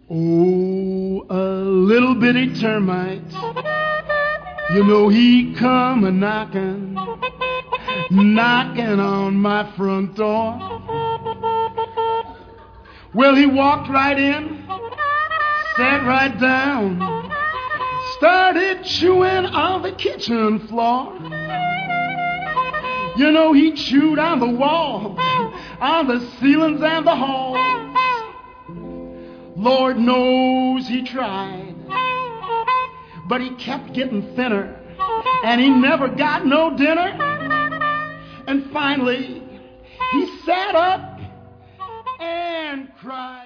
Oh, a little bitty termite, you know he come a-knocking on my front door. Well, he walked right in, sat right down, started chewing on the kitchen floor. You know, he chewed on the walls, on the ceilings and the halls. Lord knows he tried, but he kept getting thinner, and he never got no dinner. And finally, he sat up and cried.